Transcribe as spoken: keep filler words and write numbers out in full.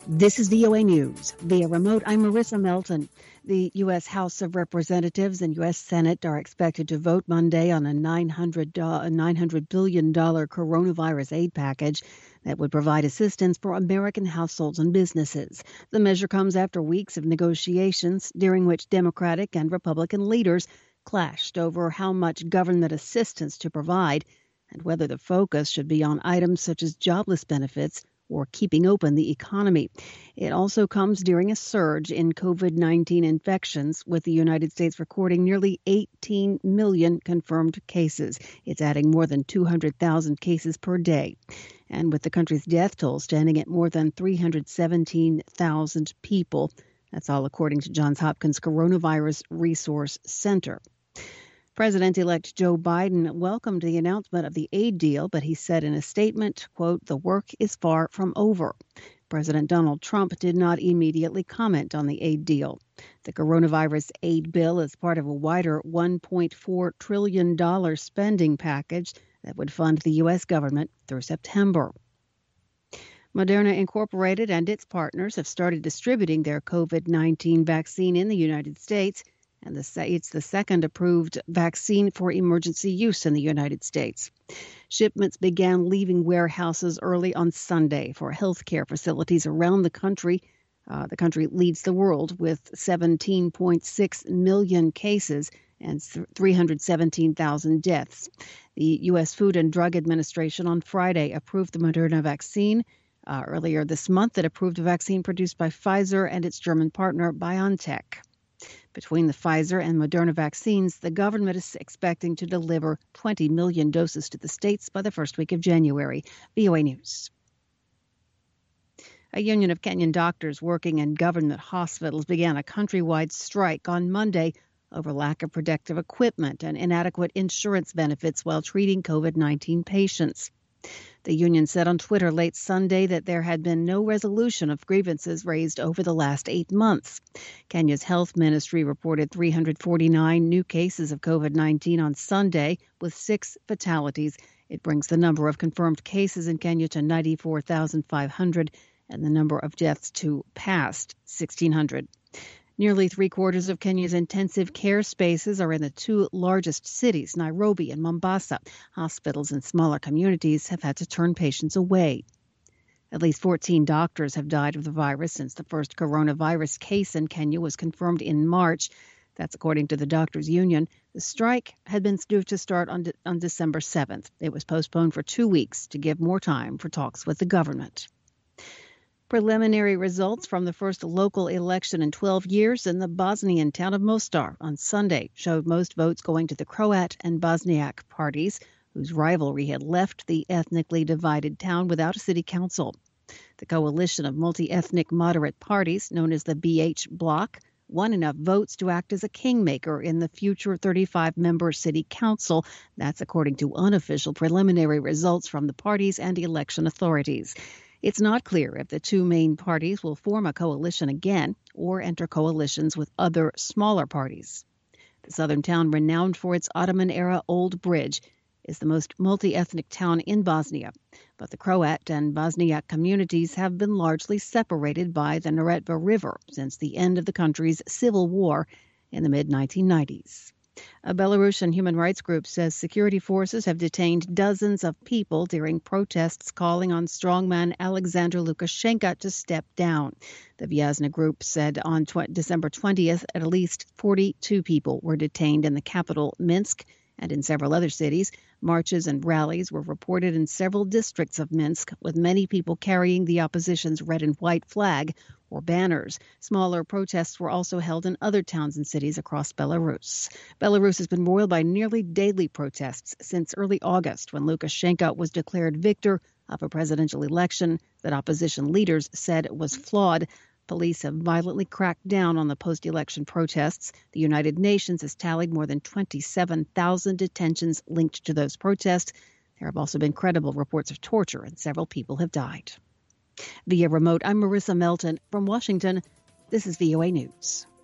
This is V O A News. Via remote, I'm Marissa Melton. The U S. House of Representatives and U S. Senate are expected to vote Monday on a nine hundred billion dollars coronavirus aid package that would provide assistance for American households and businesses. The measure comes after weeks of negotiations during which Democratic and Republican leaders clashed over how much government assistance to provide and whether the focus should be on items such as jobless benefits or keeping open the economy. It also comes during a surge in COVID nineteen infections, with the United States recording nearly eighteen million confirmed cases. It's adding more than two hundred thousand cases per day. And with the country's death toll standing at more than three hundred seventeen thousand people. That's all according to Johns Hopkins Coronavirus Resource Center. President-elect Joe Biden welcomed the announcement of the aid deal, but he said in a statement, quote, "The work is far from over." President Donald Trump did not immediately comment on the aid deal. The coronavirus aid bill is part of a wider one point four trillion dollars spending package that would fund the U S government through September. Moderna Incorporated and its partners have started distributing their COVID nineteen vaccine in the United States. And the, it's the second approved vaccine for emergency use in the United States. Shipments began leaving warehouses early on Sunday for healthcare facilities around the country. Uh, the country leads the world with seventeen point six million cases and three hundred seventeen thousand deaths. The U S. Food and Drug Administration on Friday approved the Moderna vaccine. Uh, earlier this month, it approved a vaccine produced by Pfizer and its German partner BioNTech. Between the Pfizer and Moderna vaccines, the government is expecting to deliver twenty million doses to the states by the first week of January. V O A News. A union of Kenyan doctors working in government hospitals began a countrywide strike on Monday over lack of protective equipment and inadequate insurance benefits while treating COVID nineteen patients. The union said on Twitter late Sunday that there had been no resolution of grievances raised over the last eight months. Kenya's health ministry reported three hundred forty-nine new cases of COVID nineteen on Sunday, with six fatalities. It brings the number of confirmed cases in Kenya to ninety-four thousand five hundred and the number of deaths to past sixteen hundred. Nearly three-quarters of Kenya's intensive care spaces are in the two largest cities, Nairobi and Mombasa. Hospitals in smaller communities have had to turn patients away. At least fourteen doctors have died of the virus since the first coronavirus case in Kenya was confirmed in March. That's according to the doctors' union. The strike had been due to start on, De- on December seventh. It was postponed for two weeks to give more time for talks with the government. Preliminary results from the first local election in twelve years in the Bosnian town of Mostar on Sunday showed most votes going to the Croat and Bosniak parties, whose rivalry had left the ethnically divided town without a city council. The coalition of multi-ethnic moderate parties, known as the B H Bloc, won enough votes to act as a kingmaker in the future thirty-five member city council. That's according to unofficial preliminary results from the parties and election authorities. It's not clear if the two main parties will form a coalition again or enter coalitions with other smaller parties. The southern town, renowned for its Ottoman-era old bridge, is the most multi-ethnic town in Bosnia. But the Croat and Bosniak communities have been largely separated by the Neretva River since the end of the country's civil war in the mid nineteen nineties. A Belarusian human rights group says security forces have detained dozens of people during protests calling on strongman Alexander Lukashenko to step down. The Vyazna group said on tw- December twentieth at least forty-two people were detained in the capital, Minsk, and in several other cities. Marches and rallies were reported in several districts of Minsk, with many people carrying the opposition's red and white flag or banners. Smaller protests were also held in other towns and cities across Belarus. Belarus has been roiled by nearly daily protests since early August, when Lukashenko was declared victor of a presidential election that opposition leaders said was flawed. Police have violently cracked down on the post-election protests. The United Nations has tallied more than twenty-seven thousand detentions linked to those protests. There have also been credible reports of torture, and several people have died. Via remote, I'm Marissa Melton from Washington. This is V O A News.